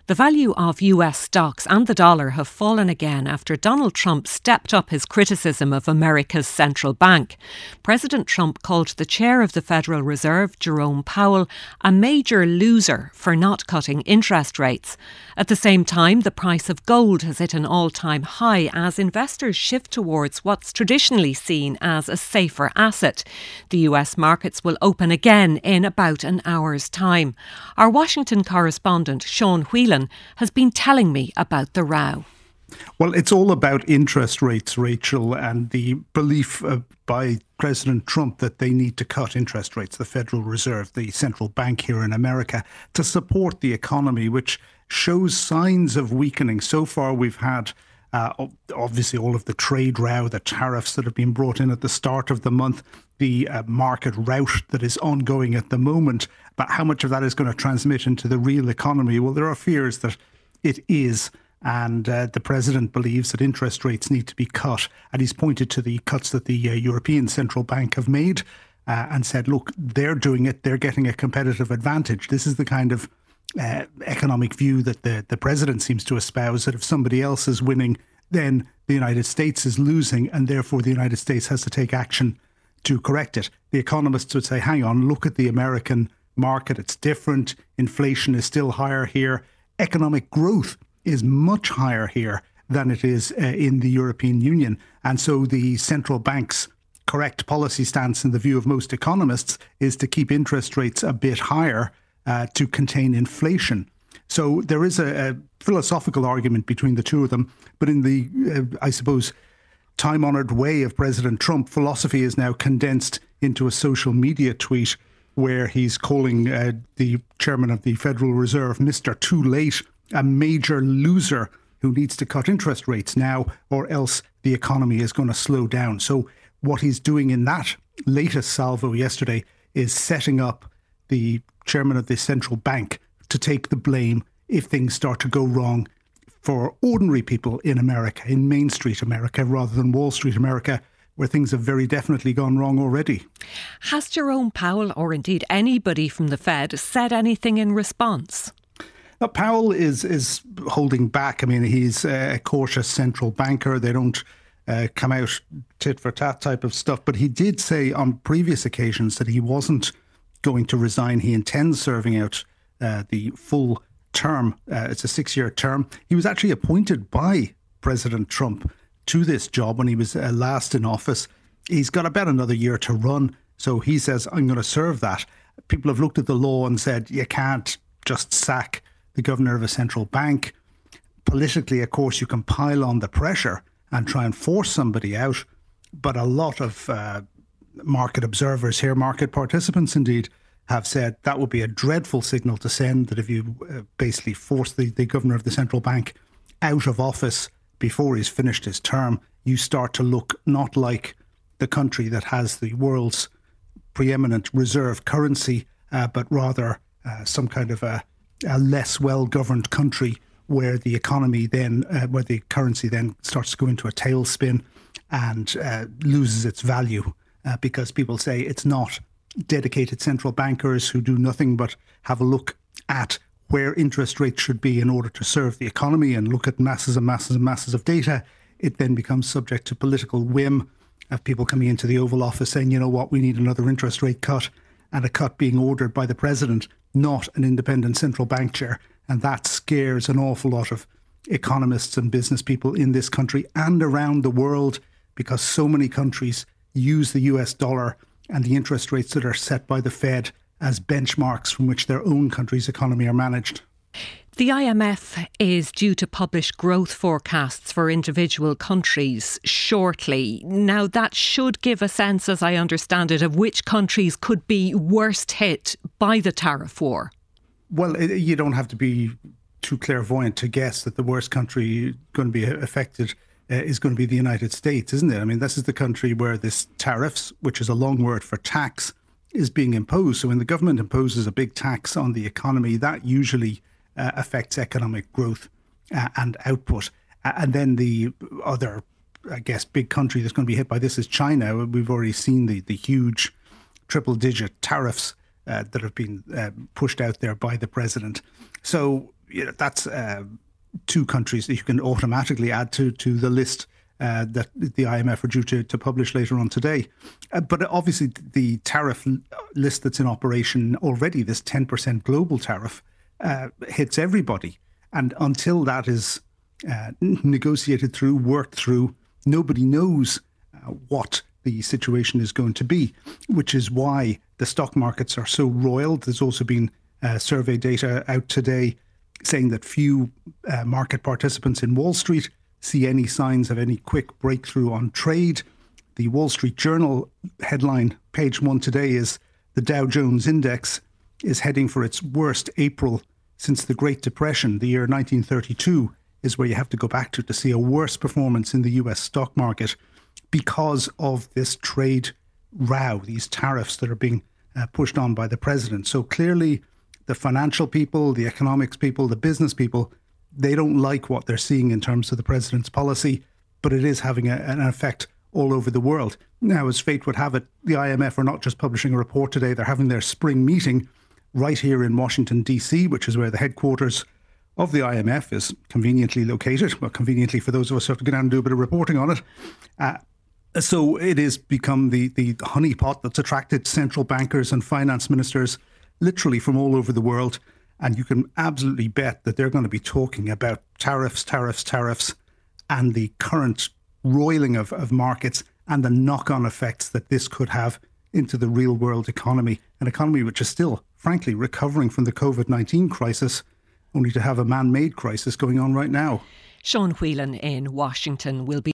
The value of US stocks and the dollar have fallen again after Donald Trump stepped up his criticism of America's central bank. President Trump called the chair of the Federal Reserve, Jerome Powell, a major loser for not cutting interest rates. At the same time, the price of gold has hit an all-time high as investors shift towards what's traditionally seen as a safer asset. The US markets will open again in about an hour's time. Our Washington correspondent, Sean Whelan, has been telling me about the row. Well, it's all about interest rates, Rachel, and the belief by President Trump that they need to cut interest rates, the Federal Reserve, the central bank here in America, to support the economy, which shows signs of weakening. So far, we've had obviously all of the trade row, the tariffs that have been brought in at the start of the month, the market rout that is ongoing at the moment. But how much of that is going to transmit into the real economy? Well, there are fears that it is. And the president believes that interest rates need to be cut. And he's pointed to the cuts that the European Central Bank have made and said, look, they're doing it. They're getting a competitive advantage. This is the kind of economic view that the president seems to espouse, that if somebody else is winning, then the United States is losing, and therefore the United States has to take action to correct it. The economists would say, hang on, look at the American market. It's different. Inflation is still higher here. Economic growth is much higher here than it is in the European Union. And so the central bank's correct policy stance, in the view of most economists, is to keep interest rates a bit higher to contain inflation. So there is a philosophical argument between the two of them. But in the, I suppose, time-honoured way of President Trump, philosophy is now condensed into a social media tweet where he's calling the chairman of the Federal Reserve Mr. Too Late, a major loser who needs to cut interest rates now, or else the economy is going to slow down. So what he's doing in that latest salvo yesterday is setting up the chairman of the central bank to take the blame if things start to go wrong for ordinary people in America, in Main Street America, rather than Wall Street America, where things have very definitely gone wrong already. Has Jerome Powell, or indeed anybody from the Fed, said anything in response? Now, Powell is holding back. I mean, he's a cautious central banker. They don't come out tit for tat type of stuff. But he did say on previous occasions that he wasn't going to resign. He intends serving out the full term. It's a 6-year term. He was actually appointed by President Trump to this job when he was last in office. He's got about another year to run. So he says, I'm going to serve that. People have looked at the law and said, you can't just sack the governor of a central bank. Politically, of course, you can pile on the pressure and try and force somebody out. But a lot of market observers here, market participants indeed, have said that would be a dreadful signal to send, that if you basically force the governor of the central bank out of office before he's finished his term, you start to look not like the country that has the world's preeminent reserve currency, but rather some kind of a less well-governed country where the economy then, where the currency then starts to go into a tailspin and loses its value because people say it's not dedicated central bankers who do nothing but have a look at where interest rates should be in order to serve the economy and look at masses and masses and masses of data. It then becomes subject to political whim of people coming into the Oval Office saying, you know what, we need another interest rate cut, and a cut being ordered by the president, not an independent central bank chair. And that scares an awful lot of economists and business people in this country and around the world, because so many countries use the US dollar and the interest rates that are set by the Fed as benchmarks from which their own country's economy are managed. The IMF is due to publish growth forecasts for individual countries shortly. Now, that should give a sense, as I understand it, of which countries could be worst hit by the tariff war. Well, you don't have to be too clairvoyant to guess that the worst country going to be affected is going to be the United States, isn't it? I mean, this is the country where this tariffs, which is a long word for tax, is being imposed. So when the government imposes a big tax on the economy, that usually affects economic growth and output. And then the other, I guess, big country that's going to be hit by this is China. We've already seen the huge triple-digit tariffs that have been pushed out there by the president. So that's two countries that you can automatically add to the list that the IMF are due to publish later on today. But obviously the tariff list that's in operation already, this 10% global tariff, hits everybody. And until that is negotiated through, worked through, nobody knows what the situation is going to be, which is why the stock markets are so roiled. There's also been survey data out today saying that few market participants in Wall Street see any signs of any quick breakthrough on trade. The Wall Street Journal headline, page 1 today, is the Dow Jones Index is heading for its worst April since the Great Depression. The year 1932 is where you have to go back to see a worse performance in the US stock market because of this trade row, these tariffs that are being pushed on by the president. So clearly the financial people, the economics people, the business people, they don't like what they're seeing in terms of the president's policy, but it is having an effect all over the world. Now, as fate would have it, the IMF are not just publishing a report today, they're having their spring meeting right here in Washington, D.C., which is where the headquarters of the IMF is conveniently located. Well, conveniently for those of us who have to go down and do a bit of reporting on it. So it has become the honeypot that's attracted central bankers and finance ministers literally from all over the world. And you can absolutely bet that they're going to be talking about tariffs, and the current roiling of markets and the knock-on effects that this could have into the real world economy, an economy which is still, frankly, recovering from the COVID-19 crisis, only to have a man-made crisis going on right now. Sean Whelan in Washington will be